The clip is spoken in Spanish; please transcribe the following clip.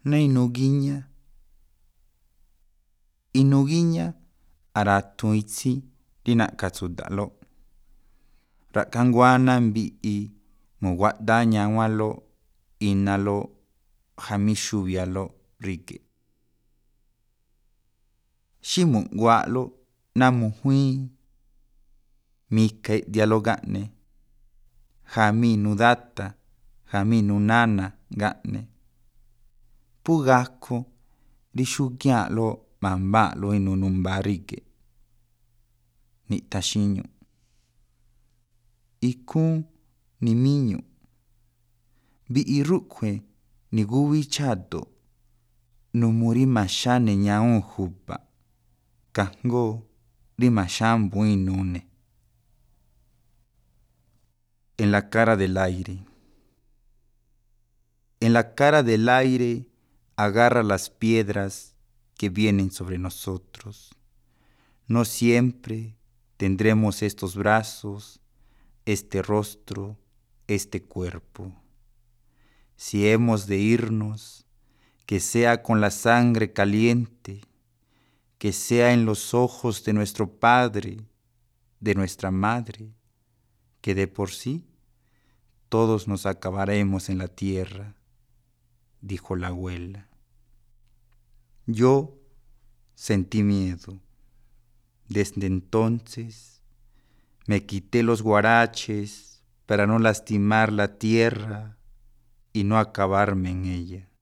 na inuguiña aratu itsi dinakasudalo. Rakangwana mbi'i muwa'da nyawalo inalo hamishuvyalo rike. Ximu'ngualo namujuí mike'dialo nga'ne, jami nudata, jami nunana nga'ne. Pugakjo rixukia'lo mamba'lo inunumba rike. Ni'taxiñu. Ikún nimiñu. Bi'i rukjue niguwi chadu numuri maxane ña'un jubba kajngo rimaxambu inune. En la cara del aire. En la cara del aire agarra las piedras que vienen sobre nosotros. No siempre tendremos estos brazos, este rostro, este cuerpo. Si hemos de irnos, que sea con la sangre caliente, que sea en los ojos de nuestro padre, de nuestra madre, que de por sí todos nos acabaremos en la tierra, dijo la abuela. Yo sentí miedo. Desde entonces me quité los guaraches para no lastimar la tierra y no acabarme en ella.